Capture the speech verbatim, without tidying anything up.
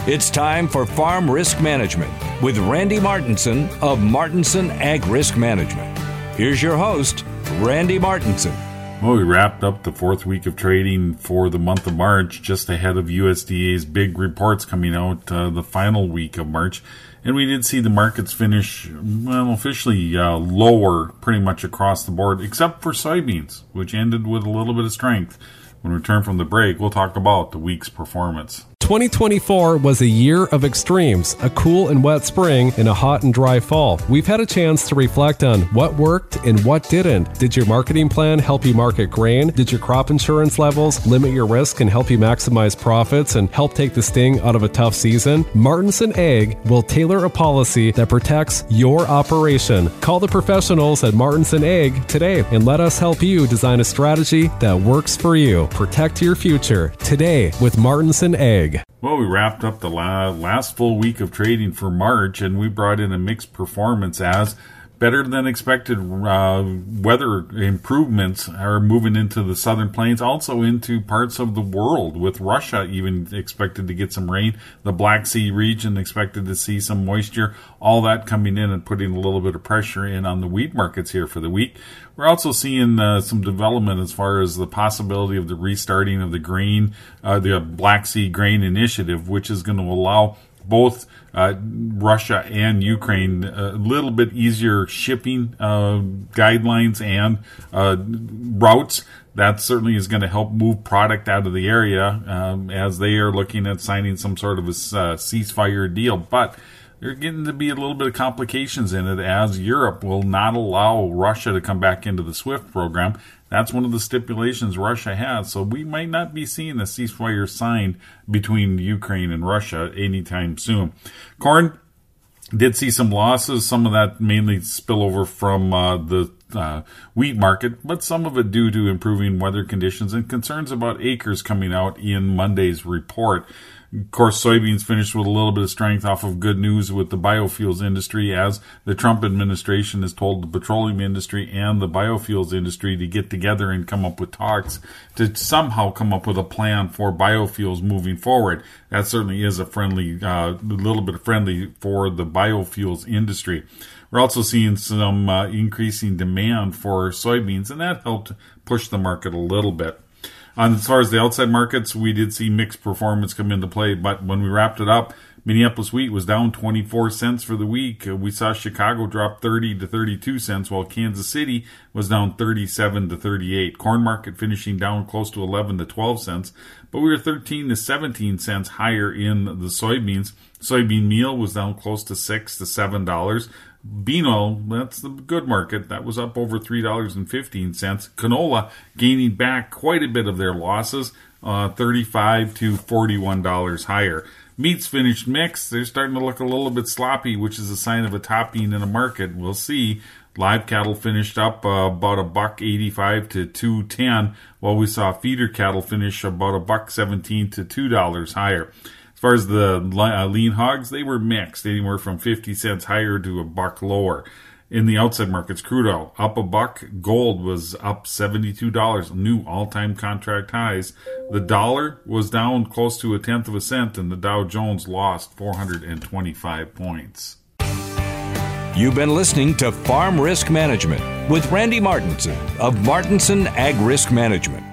It's time for Farm Risk Management with Randy Martinson of Martinson Ag Risk Management. Here's your host, Randy Martinson. Well, we wrapped up the fourth week of trading for the month of March, just ahead of U S D A's big reports coming out uh, the final week of March. And we did see the markets finish, well, officially uh, lower pretty much across the board, except for soybeans, which ended with a little bit of strength. When we return from the break, we'll talk about the week's performance. twenty twenty-four was a year of extremes, a cool and wet spring and a hot and dry fall. We've had a chance to reflect on what worked and what didn't. Did your marketing plan help you market grain? Did your crop insurance levels limit your risk and help you maximize profits and help take the sting out of a tough season? Martinson Ag will tailor a policy that protects your operation. Call the professionals at Martinson Ag today and let us help you design a strategy that works for you. Protect your future today with Martinson Ag. Well, we wrapped up the la- last full week of trading for March, and we brought in a mixed performance as better than expected uh, weather improvements are moving into the southern plains, also into parts of the world, with Russia even expected to get some rain, the Black Sea region expected to see some moisture, all that coming in and putting a little bit of pressure in on the wheat markets here for the week. We're also seeing uh, some development as far as the possibility of the restarting of the grain, uh, the Black Sea Grain Initiative, which is going to allow both uh, Russia and Ukraine a little bit easier shipping uh, guidelines and uh, routes. That certainly is going to help move product out of the area um, as they are looking at signing some sort of a uh, ceasefire deal. But there's getting to be a little bit of complications in it as Europe will not allow Russia to come back into the SWIFT program. That's one of the stipulations Russia has. So we might not be seeing a ceasefire signed between Ukraine and Russia anytime soon. Corn did see some losses, some of that mainly spillover from uh, the uh, wheat market, but some of it due to improving weather conditions and concerns about acres coming out in Monday's report. Of course, soybeans finished with a little bit of strength off of good news with the biofuels industry as the Trump administration has told the petroleum industry and the biofuels industry to get together and come up with talks to somehow come up with a plan for biofuels moving forward. That certainly is a friendly, uh, little bit friendly for the biofuels industry. We're also seeing some uh, increasing demand for soybeans, and that helped push the market a little bit. Um, as far as the outside markets, we did see mixed performance come into play, but when we wrapped it up, Minneapolis wheat was down twenty-four cents for the week. Uh, we saw Chicago drop thirty to thirty-two cents, while Kansas City was down thirty-seven to thirty-eight. Corn market finishing down close to eleven to twelve cents, but we were thirteen to seventeen cents higher in the soybeans. Soybean meal was down close to six to seven dollars. Bean oil, that's the good market. That was up over three dollars and fifteen cents. Canola gaining back quite a bit of their losses, uh, thirty-five to forty-one dollars higher. Meats finished mixed. They're starting to look a little bit sloppy, which is a sign of a topping in a market. We'll see. Live cattle finished up uh, about a buck eighty-five to two ten, while we saw feeder cattle finish about a buck seventeen to two dollars higher. As far as the uh, lean hogs, they were mixed, anywhere from fifty cents higher to a buck lower. In the outside markets, crude oil up a buck, gold was up seventy-two dollars, new all-time contract highs. The dollar was down close to a tenth of a cent, and the Dow Jones lost four hundred twenty-five points. You've been listening to Farm Risk Management with Randy Martinson of Martinson Ag Risk Management.